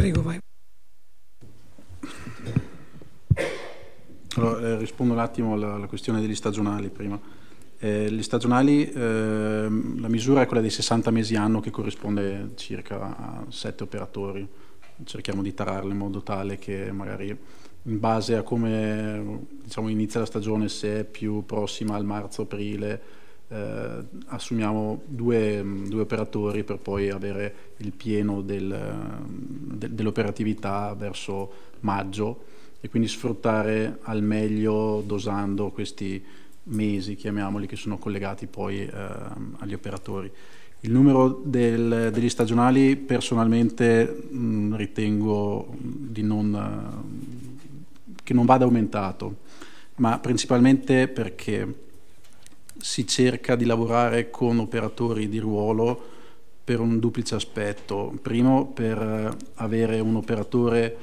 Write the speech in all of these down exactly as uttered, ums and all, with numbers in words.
Prego, vai. Allora, eh, rispondo un attimo alla, alla questione degli stagionali prima. Eh, gli stagionali, eh, la misura è quella dei sessanta mesi anno, che corrisponde circa a sette operatori. Cerchiamo di tararle in modo tale che magari in base a come, diciamo, inizia la stagione, se è più prossima al marzo-aprile, eh, assumiamo due, due operatori per poi avere il pieno del, de, dell'operatività verso maggio, e quindi sfruttare al meglio dosando questi mesi, chiamiamoli, che sono collegati poi eh, agli operatori. Il numero del, degli stagionali personalmente mh, ritengo di non, che non vada aumentato, ma principalmente perché si cerca di lavorare con operatori di ruolo per un duplice aspetto. Primo, per avere un operatore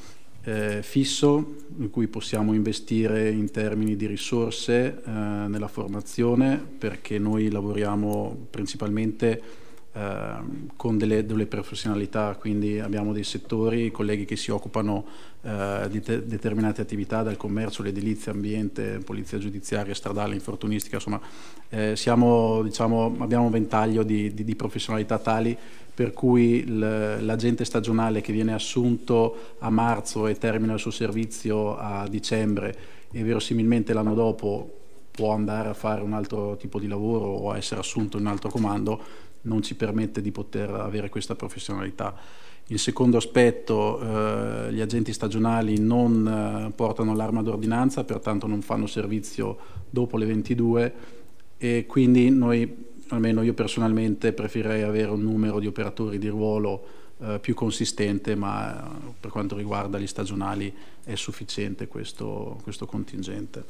eh, fisso in cui possiamo investire in termini di risorse eh, nella formazione, perché noi lavoriamo principalmente eh, con delle, delle professionalità, quindi abbiamo dei settori, colleghi che si occupano eh, di te- determinate attività, dal commercio, l'edilizia, ambiente, polizia giudiziaria, stradale, infortunistica, insomma eh, siamo, diciamo, abbiamo un ventaglio di, di, di professionalità tali per cui l'agente stagionale che viene assunto a marzo e termina il suo servizio a dicembre e verosimilmente l'anno dopo può andare a fare un altro tipo di lavoro o a essere assunto in un altro comando, non ci permette di poter avere questa professionalità. Il secondo aspetto, eh, gli agenti stagionali non eh, portano l'arma d'ordinanza, pertanto non fanno servizio dopo le ventidue, e quindi noi, almeno io personalmente, preferirei avere un numero di operatori di ruolo eh, più consistente, ma eh, per quanto riguarda gli stagionali è sufficiente questo, questo contingente.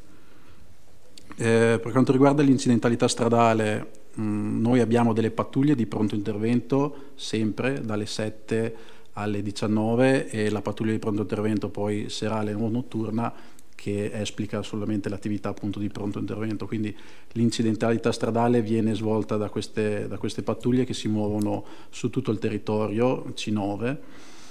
Eh, per quanto riguarda l'incidentalità stradale, mh, noi abbiamo delle pattuglie di pronto intervento sempre dalle sette alle diciannove, e la pattuglia di pronto intervento poi serale o notturna, che esplica solamente l'attività appunto di pronto intervento. Quindi l'incidentalità stradale viene svolta da queste, da queste pattuglie che si muovono su tutto il territorio C nove.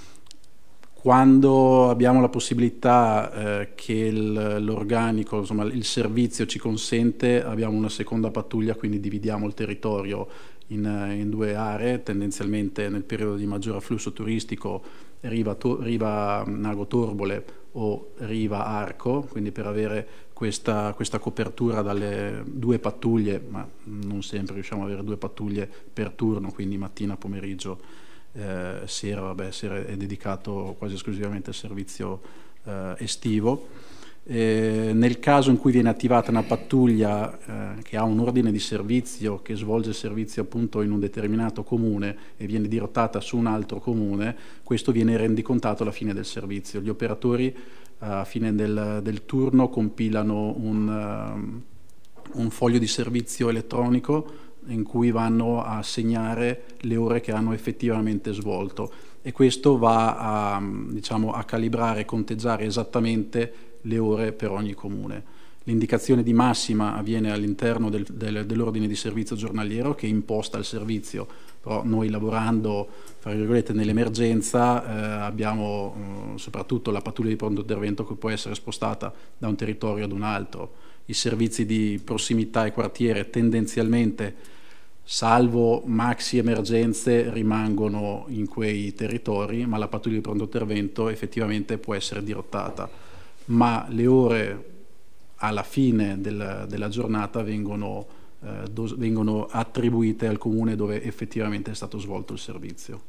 Quando abbiamo la possibilità eh, che l'organico, insomma il servizio ci consente, abbiamo una seconda pattuglia, quindi dividiamo il territorio in, in due aree, tendenzialmente nel periodo di maggior afflusso turistico Riva, to, Riva Nago Torbole o Riva Arco, quindi per avere questa, questa copertura dalle due pattuglie, ma non sempre riusciamo ad avere due pattuglie per turno, quindi mattina, pomeriggio, eh, sera, vabbè, sera è dedicato quasi esclusivamente al servizio eh, estivo. Eh, nel caso in cui viene attivata una pattuglia eh, che ha un ordine di servizio, che svolge il servizio appunto in un determinato comune e viene dirottata su un altro comune, questo viene rendicontato alla fine del servizio. Gli operatori a fine del, del turno compilano un, uh, un foglio di servizio elettronico in cui vanno a segnare le ore che hanno effettivamente svolto, e questo va a, diciamo, a calibrare e conteggiare esattamente le ore per ogni comune. L'indicazione di massima avviene all'interno del, del, dell'ordine di servizio giornaliero, che imposta il servizio, però noi, lavorando fra virgolette nell'emergenza, eh, abbiamo eh, soprattutto la pattuglia di pronto intervento che può essere spostata da un territorio ad un altro. I servizi di prossimità e quartiere tendenzialmente, salvo maxi emergenze, rimangono in quei territori, ma la pattuglia di pronto intervento effettivamente può essere dirottata, ma le ore alla fine del, della giornata vengono, eh, dos, vengono attribuite al comune dove effettivamente è stato svolto il servizio.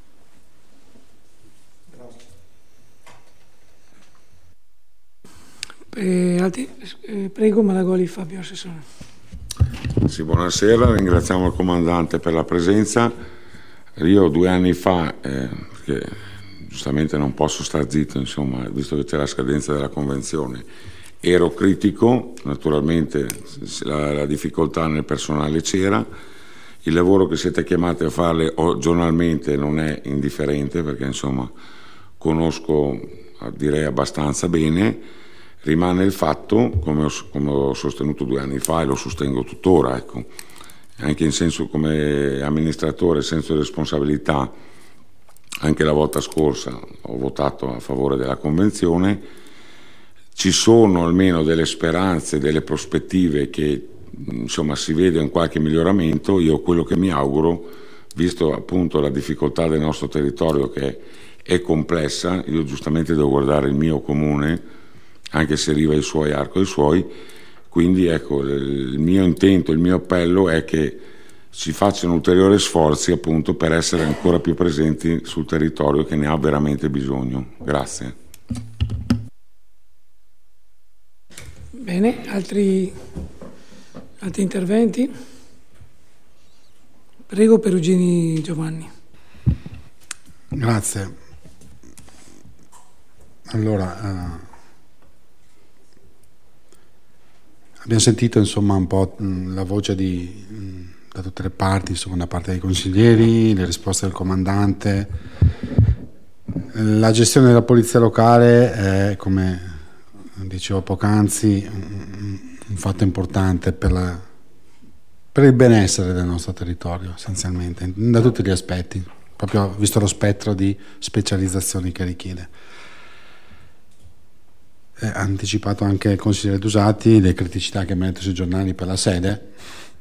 Eh, altri, eh, prego, Malagoli Fabio, assessore. Sì, buonasera, ringraziamo il comandante per la presenza. Io due anni fa, eh, perché giustamente non posso star zitto, insomma, visto che c'è la scadenza della convenzione, ero critico, naturalmente la, la difficoltà nel personale c'era, il lavoro che siete chiamati a fare giornalmente non è indifferente, perché insomma conosco, direi, abbastanza bene. Rimane il fatto, come ho, come ho sostenuto due anni fa e lo sostengo tuttora, ecco, anche in senso come amministratore, senso di responsabilità, anche la volta scorsa ho votato a favore della convenzione. Ci sono almeno delle speranze, delle prospettive che insomma si vede in qualche miglioramento. Io quello che mi auguro, visto appunto la difficoltà del nostro territorio che è complessa, io giustamente devo guardare il mio comune, anche se Riva i suoi, Arco i suoi, quindi ecco, il mio intento, il mio appello è che si facciano ulteriori sforzi appunto per essere ancora più presenti sul territorio che ne ha veramente bisogno. Grazie. Bene, altri, altri interventi? Prego, Perugini Giovanni. Grazie. Allora, eh, abbiamo sentito insomma un po' mh, la voce di, mh, da tutte le parti, insomma da parte dei consiglieri, le risposte del comandante. La gestione della polizia locale è, come dicevo poc'anzi, un, un fatto importante per, la, per il benessere del nostro territorio, essenzialmente, da tutti gli aspetti, proprio visto lo spettro di specializzazioni che richiede. Eh, ha anticipato anche il consigliere Dusati le criticità che abbiamo letto sui giornali per la sede,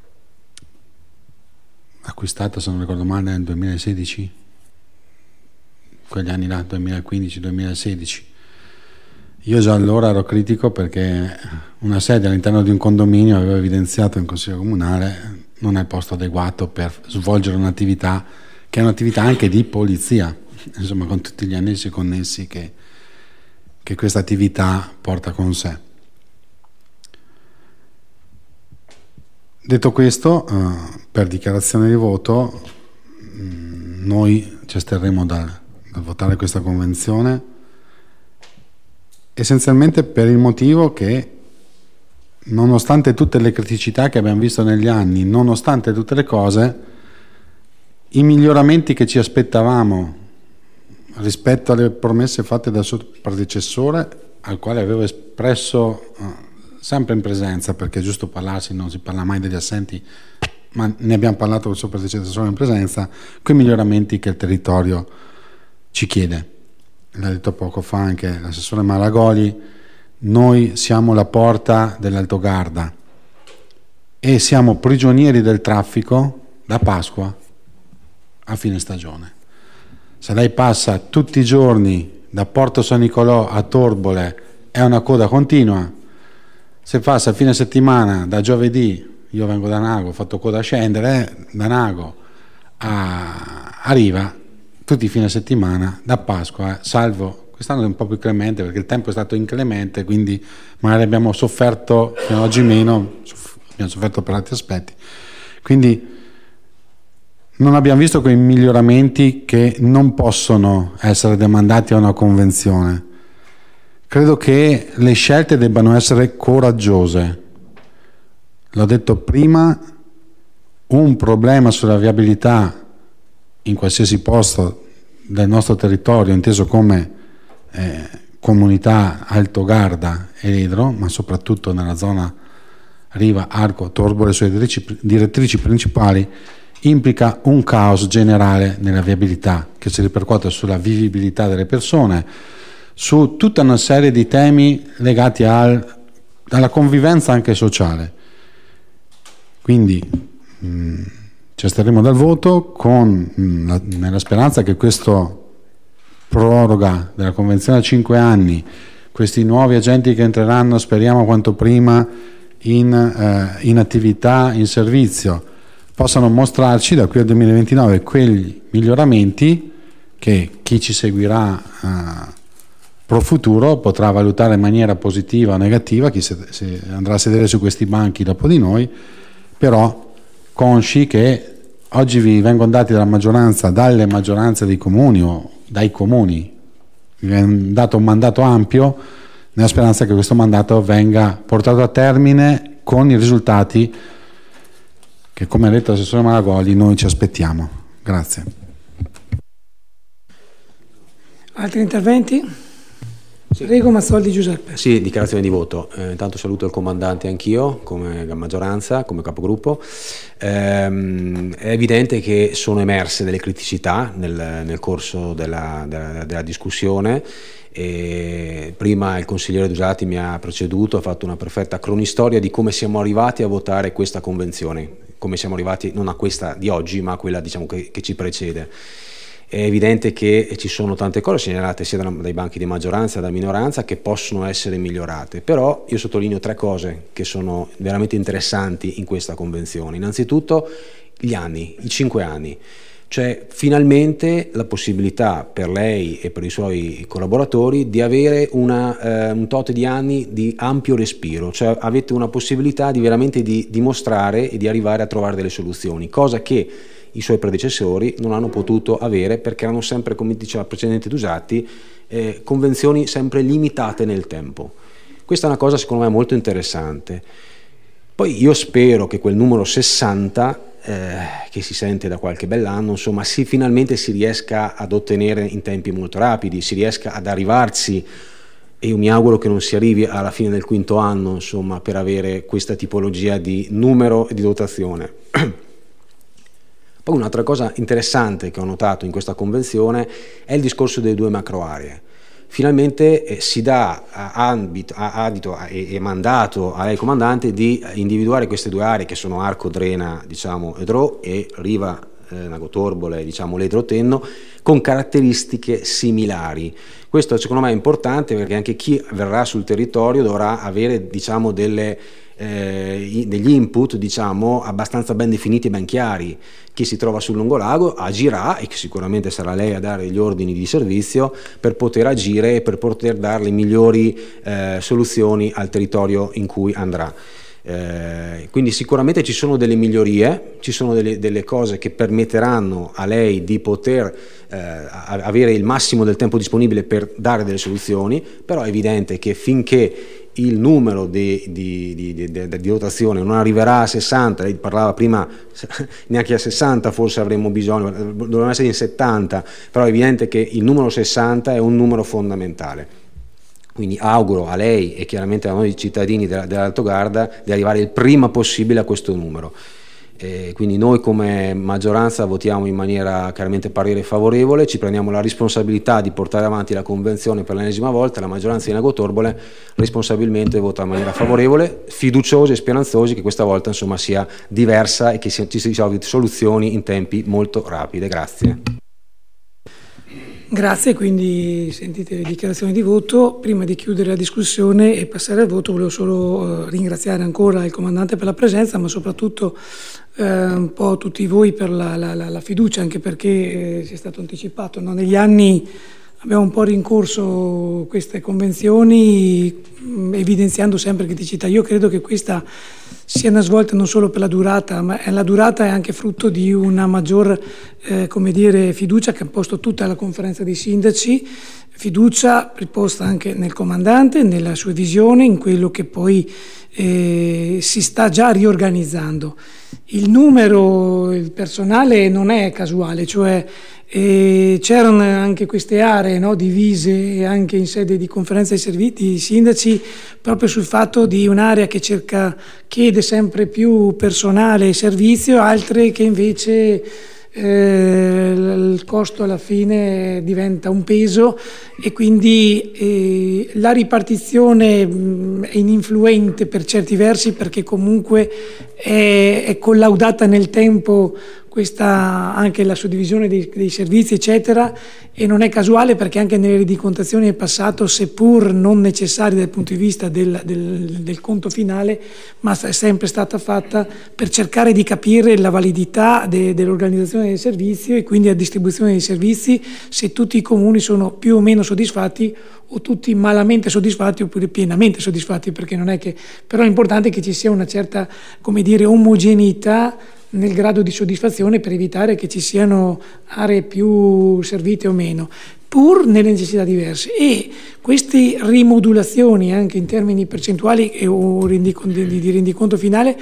acquistata, se non ricordo male, nel duemilasedici, quegli anni là, duemilaquindici duemilasedici. Io già allora ero critico perché una sede all'interno di un condominio, avevo evidenziato in consiglio comunale, non è il posto adeguato per svolgere un'attività che è un'attività anche di polizia, insomma, con tutti gli annessi connessi che che questa attività porta con sé. Detto questo, eh, per dichiarazione di voto, mh, noi ci asterremo dal, dal votare questa convenzione, essenzialmente per il motivo che, nonostante tutte le criticità che abbiamo visto negli anni, nonostante tutte le cose, i miglioramenti che ci aspettavamo rispetto alle promesse fatte dal suo predecessore, al quale avevo espresso uh, sempre in presenza, perché è giusto parlarsi, non si parla mai degli assenti, ma ne abbiamo parlato con il suo predecessore in presenza, quei miglioramenti che il territorio ci chiede. L'ha detto poco fa anche l'assessore Malagoli, noi siamo la porta dell'Altogarda e siamo prigionieri del traffico da Pasqua a fine stagione. Se lei passa tutti i giorni da Porto San Nicolò a Torbole è una coda continua, se passa a fine settimana da giovedì, io vengo da Nago, ho fatto coda a scendere, da Nago a, a Riva, tutti i fine settimana, da Pasqua, salvo, quest'anno è un po' più clemente perché il tempo è stato inclemente, quindi magari abbiamo sofferto, fino ad oggi meno, abbiamo sofferto per altri aspetti. Quindi non abbiamo visto quei miglioramenti che non possono essere demandati a una convenzione. Credo che le scelte debbano essere coraggiose. L'ho detto prima, un problema sulla viabilità in qualsiasi posto del nostro territorio, inteso come eh, comunità Altogarda e Ledro, ma soprattutto nella zona Riva, Arco, Torbole, le sue direttrici, direttrici principali, implica un caos generale nella viabilità che si ripercuote sulla vivibilità delle persone, su tutta una serie di temi legati al, alla convivenza anche sociale. Quindi mh, ci asterremo dal voto con, mh, la, nella speranza che questo proroga della convenzione a cinque anni, questi nuovi agenti che entreranno, speriamo quanto prima, in, eh, in attività, in servizio, possano mostrarci da qui al duemilaventinove quegli miglioramenti che chi ci seguirà eh, pro futuro potrà valutare in maniera positiva o negativa, chi se, se andrà a sedere su questi banchi dopo di noi, però consci che oggi vi vengono dati dalla maggioranza, dalle maggioranze dei comuni o dai comuni, vi viene dato un mandato ampio nella speranza che questo mandato venga portato a termine con i risultati che, come ha detto l'assessore Malagoli, noi ci aspettiamo. Grazie. Altri interventi? Sì. Prego Mazzoldi Giuseppe. Sì, dichiarazione di voto. Eh, intanto saluto il comandante anch'io come maggioranza, come capogruppo. Ehm, è evidente che sono emerse delle criticità nel, nel corso della, della, della discussione. E prima il consigliere Dusati mi ha preceduto, ha fatto una perfetta cronistoria di come siamo arrivati a votare questa convenzione, come siamo arrivati non a questa di oggi ma a quella, diciamo, che, che ci precede. È evidente che ci sono tante cose segnalate sia dai banchi di maggioranza che da minoranza che possono essere migliorate, però io sottolineo tre cose che sono veramente interessanti in questa convenzione. Innanzitutto gli anni, i cinque anni. C'è finalmente la possibilità per lei e per i suoi collaboratori di avere una, eh, un tot di anni di ampio respiro, cioè avete una possibilità di veramente di dimostrare e di arrivare a trovare delle soluzioni, cosa che i suoi predecessori non hanno potuto avere perché erano sempre, come diceva il precedente Dusatti, eh, convenzioni sempre limitate nel tempo. Questa è una cosa secondo me molto interessante. Poi io spero che quel numero sessanta Eh, che si sente da qualche bell'anno, insomma, si, finalmente si riesca ad ottenere in tempi molto rapidi, si riesca ad arrivarsi, e io mi auguro che non si arrivi alla fine del quinto anno, insomma, per avere questa tipologia di numero e di dotazione. Poi un'altra cosa interessante che ho notato in questa convenzione è il discorso delle due macro aree. Finalmente eh, si dà ambito, adito e, e mandato a lei comandante di individuare queste due aree che sono Arco Drena, diciamo, Edro, e Riva eh, Nagotorbole, diciamo, Ledro Tenno, con caratteristiche similari. Questo secondo me è importante perché anche chi verrà sul territorio dovrà avere, diciamo, delle Eh, degli input, diciamo, abbastanza ben definiti e ben chiari. Chi si trova sul lungolago agirà, e che sicuramente sarà lei a dare gli ordini di servizio per poter agire e per poter dare le migliori eh, soluzioni al territorio in cui andrà. Eh, quindi sicuramente ci sono delle migliorie, ci sono delle, delle cose che permetteranno a lei di poter eh, avere il massimo del tempo disponibile per dare delle soluzioni, però è evidente che finché il numero di, di, di, di, di dotazione non arriverà a sessanta, lei parlava prima neanche a sessanta forse avremmo bisogno, dovremmo essere in settanta, però è evidente che il numero sessanta è un numero fondamentale. Quindi auguro a lei e chiaramente a noi cittadini dell'Alto Garda di arrivare il prima possibile a questo numero. E quindi noi come maggioranza votiamo in maniera chiaramente parere favorevole, ci prendiamo la responsabilità di portare avanti la convenzione per l'ennesima volta. La maggioranza di Nagotorbole responsabilmente vota in maniera favorevole, fiduciosi e speranzosi che questa volta, insomma, sia diversa e che ci si trovi soluzioni in tempi molto rapidi. Grazie. Grazie, quindi sentite le dichiarazioni di voto. Prima di chiudere la discussione e passare al voto volevo solo eh, ringraziare ancora il comandante per la presenza, ma soprattutto eh, un po' tutti voi per la, la, la fiducia, anche perché eh, si è stato anticipato, no? Negli anni abbiamo un po' rincorso queste convenzioni mh, evidenziando sempre criticità. Io credo che questa sia una svolta non solo per la durata, ma la durata è anche frutto di una maggior eh, come dire, fiducia che ha posto tutta la conferenza dei sindaci, fiducia riposta anche nel comandante, nella sua visione, in quello che poi eh, si sta già riorganizzando. Il numero, il personale non è casuale, cioè eh, c'erano anche queste aree, no, divise anche in sede di conferenza dei servizi, di sindaci, proprio sul fatto di un'area che cerca, chiede sempre più personale e servizio, altre che invece eh, il costo alla fine diventa un peso e quindi eh, la ripartizione mh, è ininfluente per certi versi perché comunque è, è collaudata nel tempo questa anche la suddivisione dei, dei servizi eccetera, e non è casuale perché anche nelle rendicontazioni del passato, seppur non necessarie dal punto di vista del, del, del conto finale, ma è sempre stata fatta per cercare di capire la validità de, dell'organizzazione del servizio e quindi la distribuzione dei servizi, se tutti i comuni sono più o meno soddisfatti o tutti malamente soddisfatti oppure pienamente soddisfatti, perché non è che, però è importante che ci sia una certa, come dire, omogeneità nel grado di soddisfazione per evitare che ci siano aree più servite o meno, pur nelle necessità diverse. E queste rimodulazioni anche in termini percentuali e o rendiconto, di, di rendiconto finale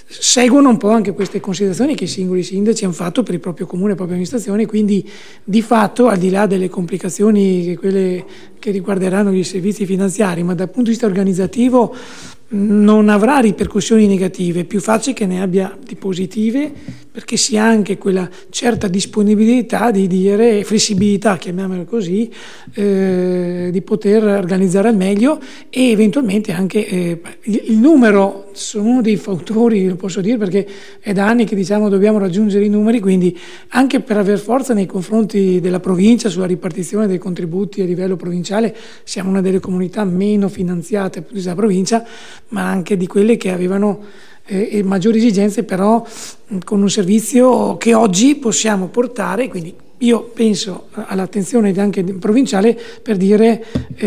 seguono un po' anche queste considerazioni che i singoli sindaci hanno fatto per il proprio comune, la propria amministrazione, quindi di fatto, al di là delle complicazioni che quelle che riguarderanno gli servizi finanziari, ma dal punto di vista organizzativo non avrà ripercussioni negative, è più facile che ne abbia di positive, perché si ha anche quella certa disponibilità di dire, flessibilità, chiamiamola così, eh, di poter organizzare al meglio, e eventualmente anche eh, il, il numero, sono uno dei fautori, lo posso dire perché è da anni che diciamo dobbiamo raggiungere i numeri, quindi anche per aver forza nei confronti della provincia sulla ripartizione dei contributi a livello provinciale, siamo una delle comunità meno finanziate della provincia, ma anche di quelle che avevano eh, maggiori esigenze, però mh, con un servizio che oggi possiamo portare. Quindi io penso all'attenzione anche provinciale per dire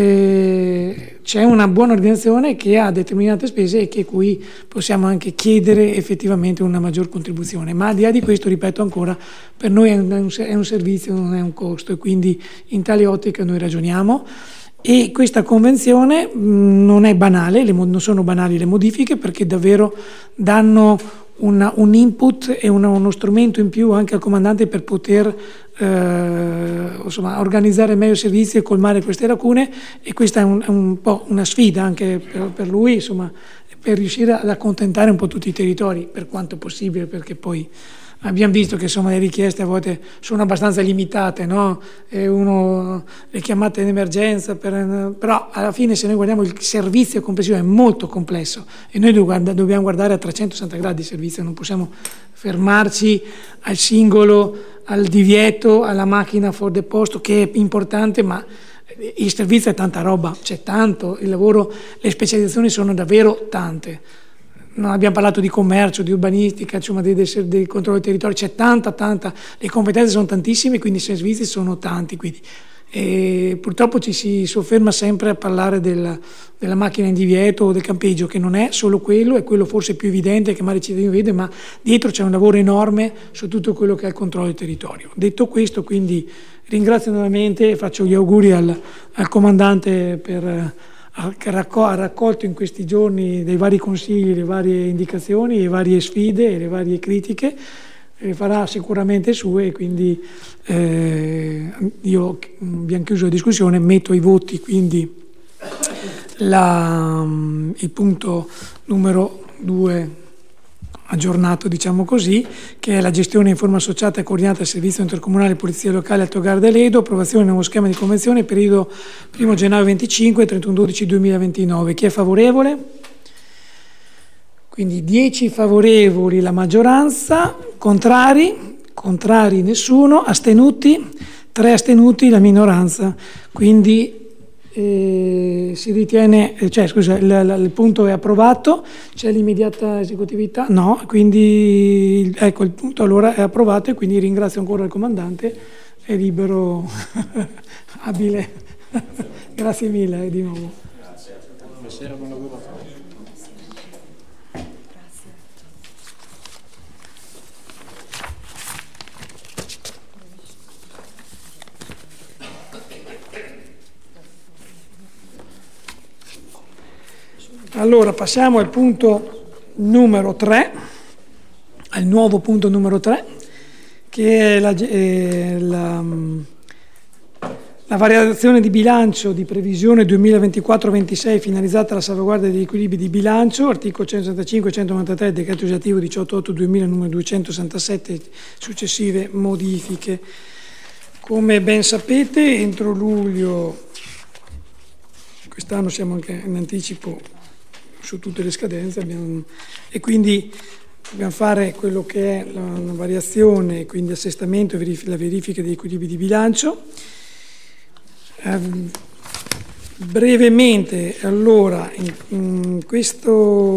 eh, c'è una buona organizzazione che ha determinate spese e che cui possiamo anche chiedere effettivamente una maggior contribuzione, ma al di là di questo, ripeto ancora, per noi è un, è un servizio, non è un costo, e quindi in tale ottica noi ragioniamo. E questa convenzione mh, non è banale, le, non sono banali le modifiche, perché davvero danno una, un input e una, uno strumento in più anche al comandante per poter eh, insomma, organizzare meglio il servizio e colmare queste lacune, e questa è un, è un po' una sfida anche per, per lui, insomma, per riuscire ad accontentare un po' tutti i territori per quanto possibile, perché poi abbiamo visto che insomma le richieste a volte sono abbastanza limitate, no? E uno, le chiamate in emergenza, per, però alla fine se noi guardiamo il servizio complessivo è molto complesso e noi dobbiamo guardare a trecentosessanta gradi il servizio, non possiamo fermarci al singolo, al divieto, alla macchina fuori del posto, che è importante, ma il servizio è tanta roba, c'è tanto, il lavoro, le specializzazioni sono davvero tante. Non abbiamo parlato di commercio, di urbanistica, insomma, del, del, del controllo del territorio, c'è tanta, tanta, le competenze sono tantissime, quindi i servizi sono tanti. Quindi. E purtroppo ci si sofferma sempre a parlare della, della macchina in divieto o del campeggio, che non è solo quello, è quello forse più evidente che magari il cittadino vede, ma dietro c'è un lavoro enorme su tutto quello che è il controllo del territorio. Detto questo, quindi ringrazio nuovamente e faccio gli auguri al, al comandante per che ha raccolto in questi giorni dei vari consigli, le varie indicazioni, le varie sfide e le varie critiche, le farà sicuramente sue, e quindi eh, io abbiamo chiuso la discussione, metto ai voti quindi la, il punto numero due aggiornato, diciamo così, che è la gestione in forma associata e coordinata del servizio intercomunale polizia locale Alto Garda Ledo, approvazione di nuovo schema di convenzione periodo primo gennaio venticinque trentuno dicembre duemilaventinove. Chi è favorevole? Quindi dieci favorevoli la maggioranza, contrari, contrari nessuno, astenuti, tre astenuti la minoranza. Quindi Eh, si ritiene, cioè scusa, il, il punto è approvato, c'è l'immediata esecutività? No, quindi ecco il punto allora è approvato, e quindi ringrazio ancora il comandante, è libero, abile. Grazie mille eh, di nuovo. Grazie. Buonasera, buon lavoro. Allora passiamo al punto numero tre, al nuovo punto numero tre, che è la, eh, la, la variazione di bilancio di previsione duemilaventiquattro ventisei finalizzata alla salvaguardia degli equilibri di bilancio, articolo centosessantacinque centonovantatré, decreto legislativo diciotto otto duemila numero duecentosessantasette, successive modifiche. Come ben sapete, entro luglio, quest'anno siamo anche in anticipo su tutte le scadenze, abbiamo, e quindi dobbiamo fare quello che è la, la variazione, quindi assestamento e verif- la verifica degli equilibri di bilancio. Eh, brevemente, allora, in, in questo,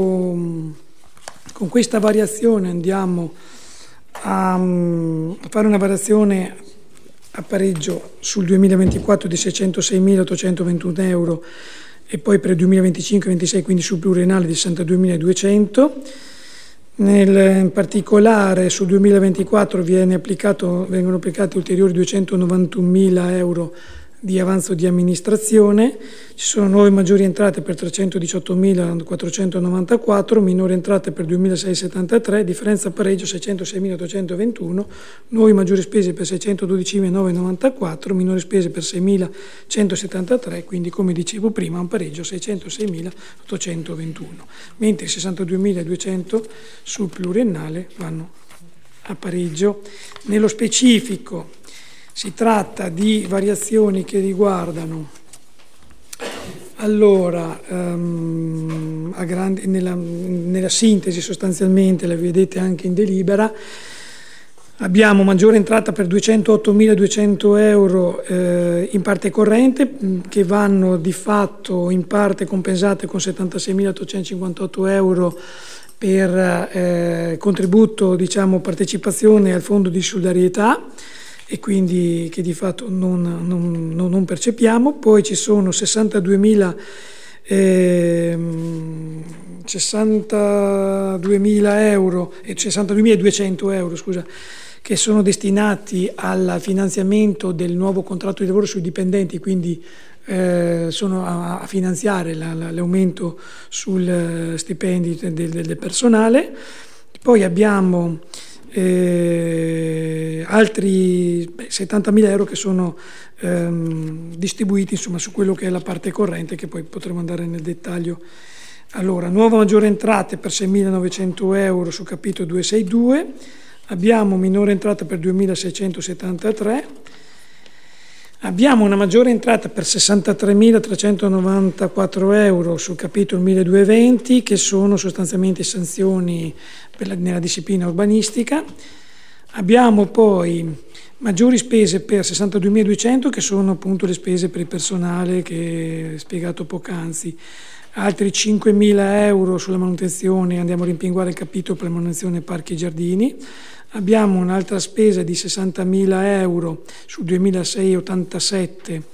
con questa variazione andiamo a, a fare una variazione a pareggio sul duemilaventiquattro di seicentoseimilaottocentoventuno euro, e poi per il duemilaventicinque ventisei quindi sul pluriennale di sessantaduemiladuecento. Nel, in particolare sul duemilaventiquattro viene applicato, vengono applicati ulteriori duecentonovantunomila euro di avanzo di amministrazione, ci sono nuove maggiori entrate per trecentodiciottomilaquattrocentonovantaquattro, minori entrate per duemilaseicentosettantatré, differenza pareggio seicentoseimilaottocentoventuno, nuove maggiori spese per seicentododicimilanovecentonovantaquattro, minori spese per seimilacentosettantatré, quindi come dicevo prima un pareggio seicentoseimilaottocentoventuno, mentre i sessantaduemiladuecento sul pluriennale vanno a pareggio. Nello specifico si tratta di variazioni che riguardano, allora, um, a grande, nella, nella sintesi sostanzialmente, la vedete anche in delibera, abbiamo maggiore entrata per duecentoottomiladuecento euro eh, in parte corrente, che vanno di fatto in parte compensate con settantaseimilaottocentocinquantotto euro per eh, contributo, diciamo, partecipazione al fondo di solidarietà, e quindi che di fatto non, non, non percepiamo. Poi ci sono sessantaduemila eh, sessantaduemila euro e sessantaduemiladuecento euro, scusa, che sono destinati al finanziamento del nuovo contratto di lavoro sui dipendenti, quindi eh, sono a, a finanziare la, la, l'aumento sul stipendi del, del personale. Poi abbiamo Eh, altri beh, settantamila euro che sono ehm, distribuiti, insomma, su quello che è la parte corrente, che poi potremo andare nel dettaglio. Allora, nuova maggiore entrate per seimilanovecento euro sul capitolo duecentosesantadue, abbiamo minore entrata per duemilaseicentosettantatré, abbiamo una maggiore entrata per sessantatremilatrecentonovantaquattro euro sul capitolo milleduecentoventi, che sono sostanzialmente sanzioni per la, nella disciplina urbanistica. Abbiamo poi maggiori spese per sessantaduemiladuecento, che sono appunto le spese per il personale che ho spiegato poc'anzi. Altri cinquemila euro sulla manutenzione, andiamo a rimpinguare il capitolo per la manutenzione parchi e giardini. Abbiamo un'altra spesa di sessantamila euro su duemilaseicentoottantasette,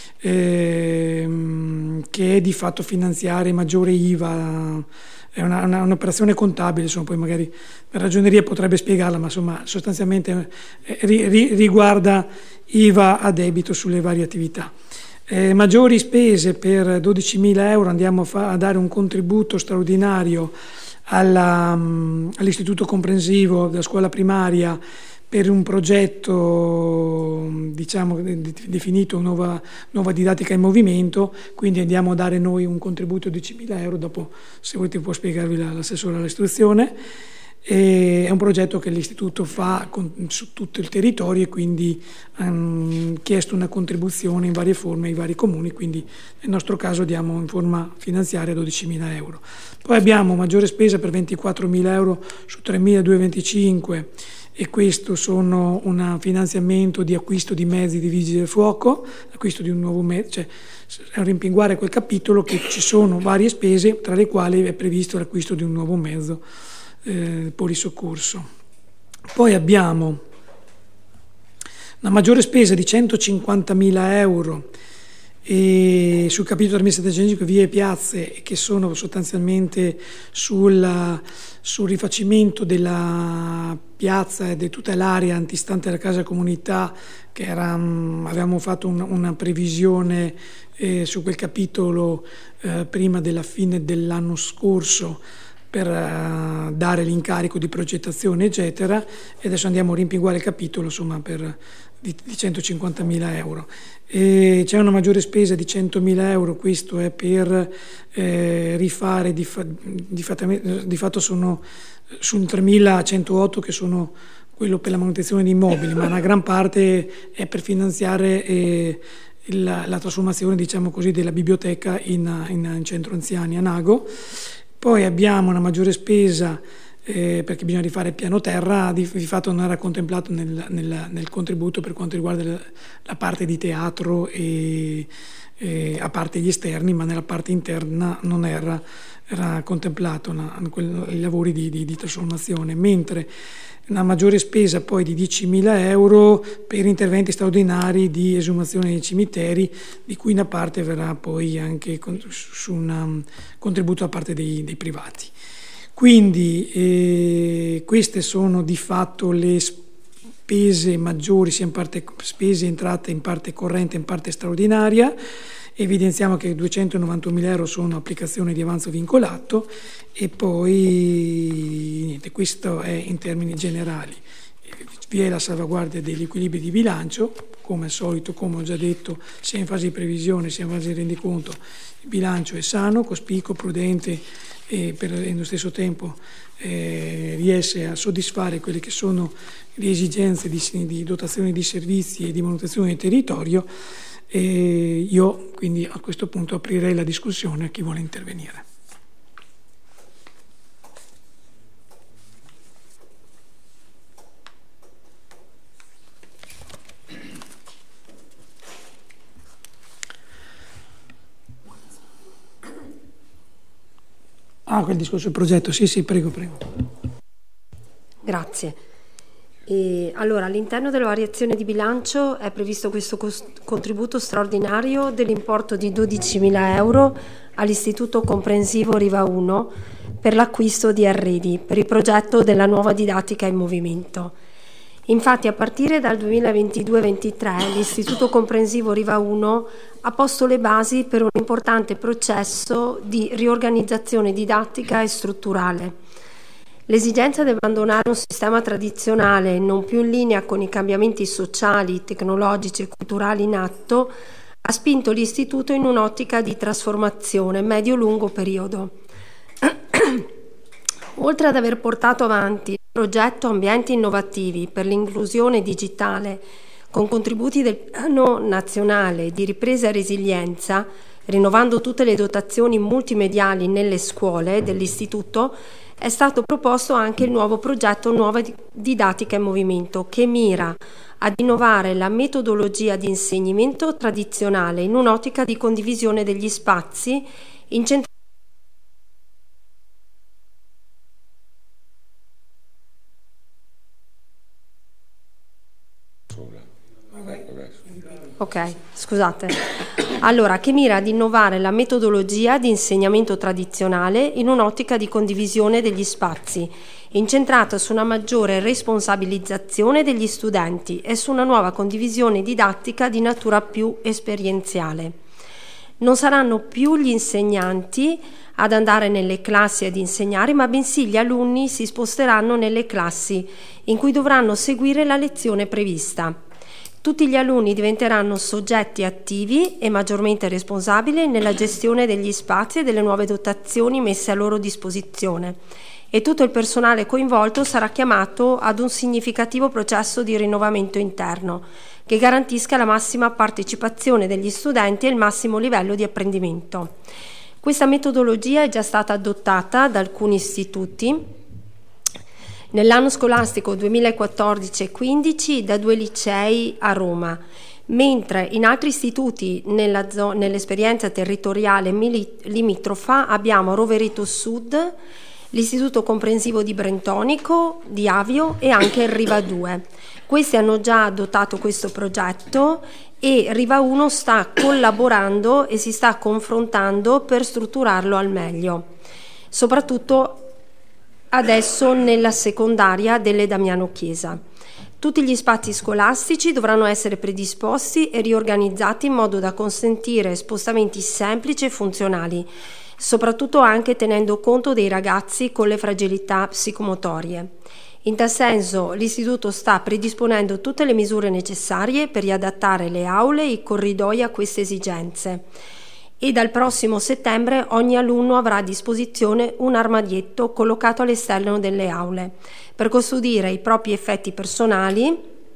ehm, che è di fatto finanziare maggiore I V A. È una, una, un'operazione contabile, insomma, poi magari la ragioneria potrebbe spiegarla, ma insomma sostanzialmente eh, ri, ri, riguarda I V A a debito sulle varie attività. Eh, maggiori spese per dodicimila euro, andiamo a, fa, a dare un contributo straordinario alla, um, all'istituto comprensivo della scuola primaria per un progetto, diciamo, definito nuova, nuova didattica in movimento, quindi andiamo a dare noi un contributo di diecimila euro, dopo se volete può spiegarvi l'assessore all'istruzione. E è un progetto che l'istituto fa con, su tutto il territorio, e quindi hanno chiesto una contribuzione in varie forme ai vari comuni, quindi nel nostro caso diamo in forma finanziaria dodicimila euro. Poi abbiamo maggiore spesa per ventiquattromila euro su tremiladuecentoventicinque, e questo sono un finanziamento di acquisto di mezzi di vigili del fuoco, acquisto di un nuovo mezzo, cioè a rimpinguare quel capitolo che ci sono varie spese, tra le quali è previsto l'acquisto di un nuovo mezzo eh, polisoccorso. Poi abbiamo una maggiore spesa di centocinquantamila euro e sul capitolo amministrativo vie e piazze, che sono sostanzialmente sul, sul rifacimento della piazza e di tutta l'area antistante alla casa comunità, che era, avevamo fatto un, una previsione eh, su quel capitolo eh, prima della fine dell'anno scorso, per uh, dare l'incarico di progettazione eccetera, e adesso andiamo a rimpinguare il capitolo, insomma, per, di, di centocinquantamila euro. E c'è una maggiore spesa di centomila euro, questo è per eh, rifare, di, fa, di, fatto, di fatto sono su tremilacentotto che sono quello per la manutenzione di immobili, ma una gran parte è per finanziare eh, la, la trasformazione, diciamo così, della biblioteca in, in, in centro anziani a Nago. Poi abbiamo una maggiore spesa eh, perché bisogna rifare il piano terra, di, di fatto non era contemplato nel, nel, nel contributo per quanto riguarda la, la parte di teatro, e, e, a parte gli esterni, ma nella parte interna non era, era contemplato una, quel, i lavori di, di, di trasformazione, mentre una maggiore spesa poi di diecimila euro per interventi straordinari di esumazione dei cimiteri, di cui una parte verrà poi anche con, su un contributo da parte dei, dei privati. Quindi eh, queste sono di fatto le spese maggiori, sia in parte spese entrate in parte corrente, in parte straordinaria. Evidenziamo che duecentonovantunomila euro sono applicazione di avanzo vincolato e poi niente, questo è in termini generali. Vi è la salvaguardia degli equilibri di bilancio, come al solito, come ho già detto, sia in fase di previsione sia in fase di rendiconto, il bilancio è sano, cospicuo, prudente e per, nello stesso tempo eh, riesce a soddisfare quelle che sono le esigenze di, di dotazione di servizi e di manutenzione del territorio. E io quindi a questo punto aprirei la discussione a chi vuole intervenire. Ah, quel discorso del progetto, sì, sì, prego, prego. Grazie. E allora, all'interno della variazione di bilancio è previsto questo cost- contributo straordinario dell'importo di dodicimila euro all'Istituto Comprensivo Riva uno per l'acquisto di arredi per il progetto della nuova didattica in movimento. Infatti, a partire dal duemilaventidue ventitré l'Istituto Comprensivo Riva uno ha posto le basi per un importante processo di riorganizzazione didattica e strutturale. L'esigenza di abbandonare un sistema tradizionale non più in linea con i cambiamenti sociali, tecnologici e culturali in atto ha spinto l'Istituto in un'ottica di trasformazione medio-lungo periodo. Oltre ad aver portato avanti il progetto Ambienti Innovativi per l'inclusione digitale con contributi del Piano Nazionale di Ripresa e Resilienza, rinnovando tutte le dotazioni multimediali nelle scuole dell'Istituto, è stato proposto anche il nuovo progetto Nuova Didattica in Movimento, che mira ad innovare la metodologia di insegnamento tradizionale in un'ottica di condivisione degli spazi incentrati Ok, scusate. Allora, che mira ad innovare la metodologia di insegnamento tradizionale in un'ottica di condivisione degli spazi, incentrata su una maggiore responsabilizzazione degli studenti e su una nuova condivisione didattica di natura più esperienziale. Non saranno più gli insegnanti ad andare nelle classi ad insegnare, ma bensì gli alunni si sposteranno nelle classi in cui dovranno seguire la lezione prevista. Tutti gli alunni diventeranno soggetti attivi e maggiormente responsabili nella gestione degli spazi e delle nuove dotazioni messe a loro disposizione, e tutto il personale coinvolto sarà chiamato ad un significativo processo di rinnovamento interno che garantisca la massima partecipazione degli studenti e il massimo livello di apprendimento. Questa metodologia è già stata adottata da alcuni istituti nell'anno scolastico duemilaquattordici quindici da due licei a Roma, mentre in altri istituti nella zo- nell'esperienza territoriale mili- limitrofa abbiamo Rovereto Sud, l'Istituto Comprensivo di Brentonico, di Avio e anche il Riva due. Questi hanno già adottato questo progetto e Riva uno sta collaborando e si sta confrontando per strutturarlo al meglio, soprattutto adesso nella secondaria delle Damiano Chiesa. Tutti gli spazi scolastici dovranno essere predisposti e riorganizzati in modo da consentire spostamenti semplici e funzionali, soprattutto anche tenendo conto dei ragazzi con le fragilità psicomotorie. In tal senso l'Istituto sta predisponendo tutte le misure necessarie per riadattare le aule e i corridoi a queste esigenze. E dal prossimo settembre ogni alunno avrà a disposizione un armadietto collocato all'esterno delle aule per custodire i propri effetti personali,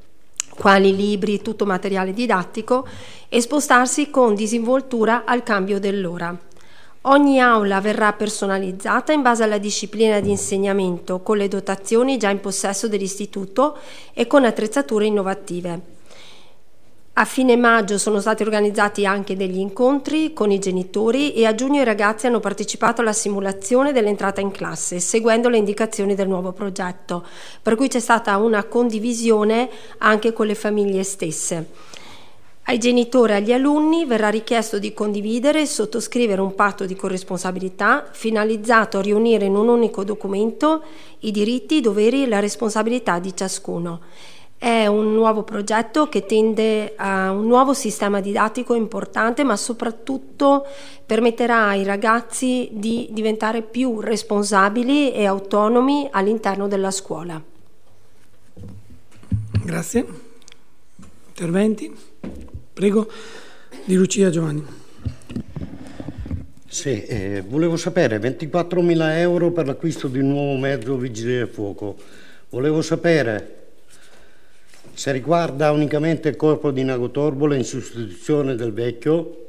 quali libri e tutto materiale didattico, e spostarsi con disinvoltura al cambio dell'ora. Ogni aula verrà personalizzata in base alla disciplina di insegnamento, con le dotazioni già in possesso dell'istituto e con attrezzature innovative. A fine maggio sono stati organizzati anche degli incontri con i genitori e a giugno i ragazzi hanno partecipato alla simulazione dell'entrata in classe, seguendo le indicazioni del nuovo progetto, per cui c'è stata una condivisione anche con le famiglie stesse. Ai genitori e agli alunni verrà richiesto di condividere e sottoscrivere un patto di corresponsabilità finalizzato a riunire in un unico documento i diritti, i doveri e la responsabilità di ciascuno. È un nuovo progetto che tende a un nuovo sistema didattico importante, ma soprattutto permetterà ai ragazzi di diventare più responsabili e autonomi all'interno della scuola. Grazie. Interventi? Prego, Di Lucia Giovanni. Sì, eh, volevo sapere, ventiquattromila euro per l'acquisto di un nuovo mezzo vigile del fuoco. Volevo sapere se riguarda unicamente il corpo di Nagotorbole in sostituzione del vecchio,